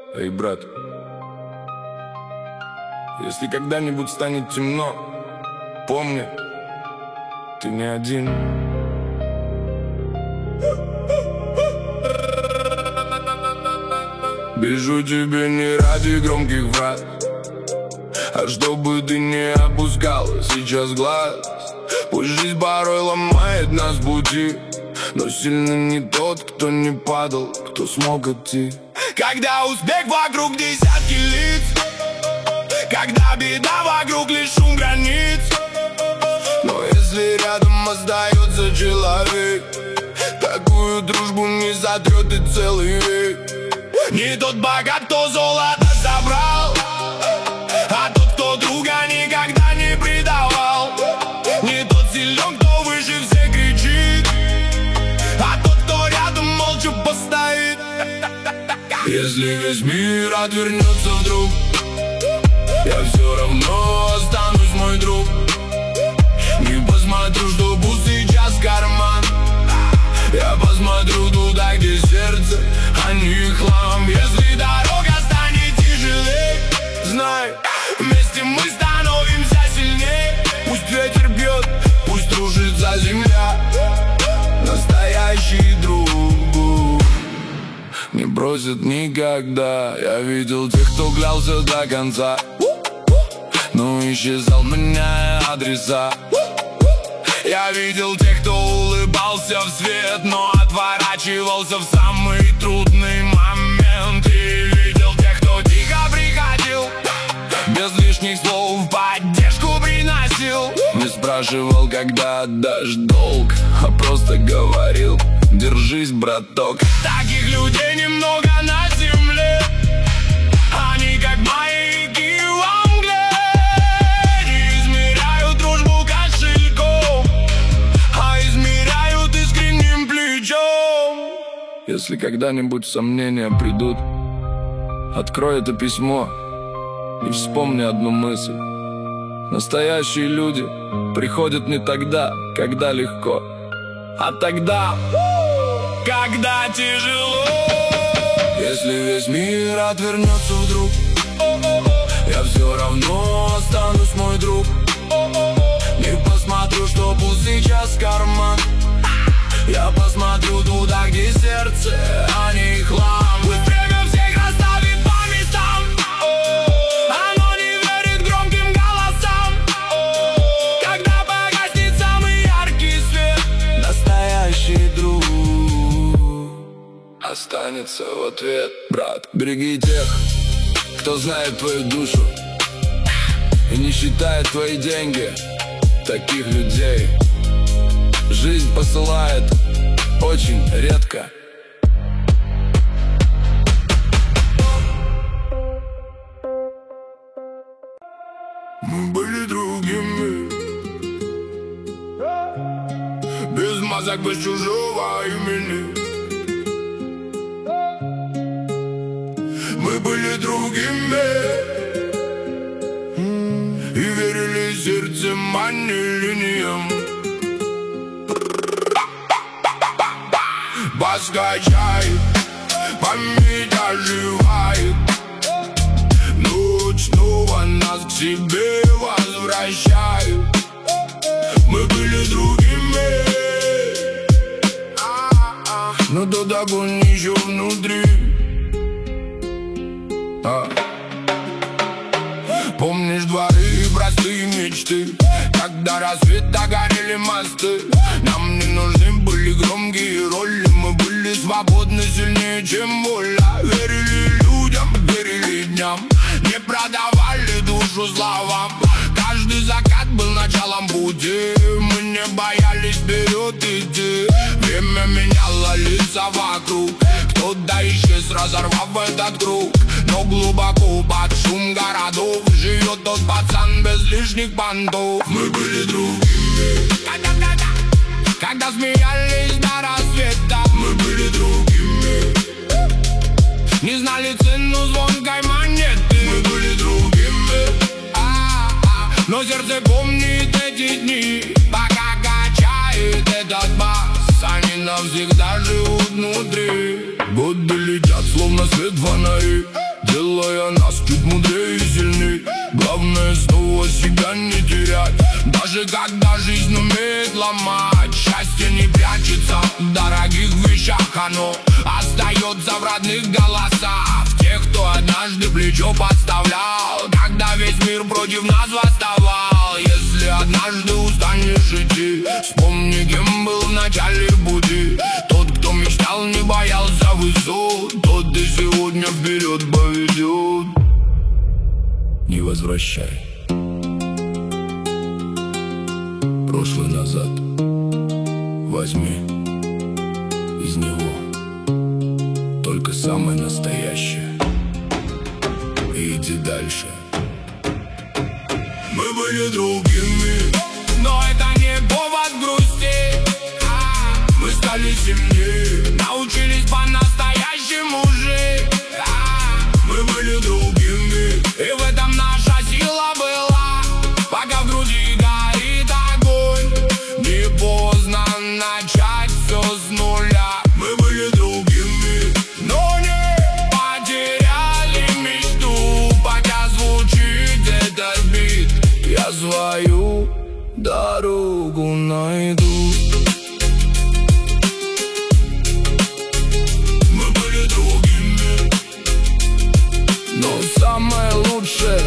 Эй, брат, если когда-нибудь станет темно, помни, ты не один. Пишу тебе не ради громких фраз, а чтобы ты не опускал сейчас глаз. Пусть жизнь порой ломает нас с пути, но сильно не тот, кто не падал, кто смог идти. Когда успех вокруг десятки лиц, когда беда вокруг лишь шум границ. Но если рядом остается человек, такую дружбу не сотрет и целый век. Не тот богат, кто золото собрал, а тот, кто друга никогда не предавал. Не тот силен, кто выше всех кричит, а тот, кто рядом молча постоит. Если весь мир отвернется вдруг, я все равно останусь, мой друг. Не посмотрю, что пуст сейчас карман, я посмотрю туда, где сердце, а не хлам. Если дорога станет тяжелее, знай, вместе мы становимся сильнее. Пусть ветер бьет, пусть рушится земля, настоящий друг не бросит никогда. Я видел тех, кто клялся до конца, но исчезал, меняя адреса. Я видел тех, кто улыбался в свет, но отворачивался в самый трудный момент. И видел тех, кто тихо приходил, без лишних слов поддержку приносил. Не спрашивал, когда отдашь долг, а просто говорил: держись, браток. Таких людей немного на земле, они как маяки в Англии, не измеряют дружбу кошельком, а измеряют искренним плечом. Если когда-нибудь сомнения придут, открой это письмо и вспомни одну мысль: настоящие люди приходят не тогда, когда легко, а тогда, когда тяжело. Если весь мир отвернется вдруг, я все равно останусь, мой друг. Не посмотрю, что пуст сейчас карман, я посмотрю туда, где сердце, а не хлам. Пусть время всех расставит по местам, оно не верит громким голосам. Когда погаснет самый яркий свет, настоящий друг останется в ответ. Брат, береги тех, кто знает твою душу и не считает твои деньги. Таких людей жизнь посылает очень редко. Мы были другими, без масок, без чужого имени. Мы были другими и верили сердцем, а не линиям. Поскачай, память оживает, ночь снова нас к себе возвращает. Мы были другими, но тот огонь еще внутри. Помнишь дворы и простые мечты, когда рассвета горели мосты. Нам не нужны были громкие роли, мы были свободны сильнее, чем воля. Верили людям, верили дням, не продавали душу словам. Каждый закат был началом пути, мы не боялись вперед идти. Время меняло лица вокруг, кто-то исчез, разорвав этот круг. Но глубоко под шум городов живет тот пацан без лишних понтов. Мы были другими, когда смеялись до рассвета. Мы были другими, не знали цену звонкой монеты. Мы были другими, но сердце помнит эти дни, пока качает этот бас. Они навсегда живут внутри. Годы летят, словно свет фонари, делая нас чуть мудрее и сильней. Главное снова себя не терять, даже когда жизнь умеет ломать. Счастье не прячется в дорогих вещах, оно остается в родных голосах, в тех, кто однажды плечо подставлял, когда весь мир против нас восставал. Если однажды устанешь идти, вспомни, кем был в начале пути. Тот, кто мечтал, не боялся высот, тот и сегодня вперед поведет. Не возвращай прошлое назад, возьми из него только самое настоящее и иди дальше. Мы были другими, но это не повод грусти. Мы стали сильнее, научились по-настоящему жить. Мы были другими, и в этом наша сила была. Пока в груди горит огонь, не поздно начать все с нуля. Мы были другими, но не потеряли мечту. Пока звучит этот бит, я свою дорогу найду. Мы были другими, но самое лучшее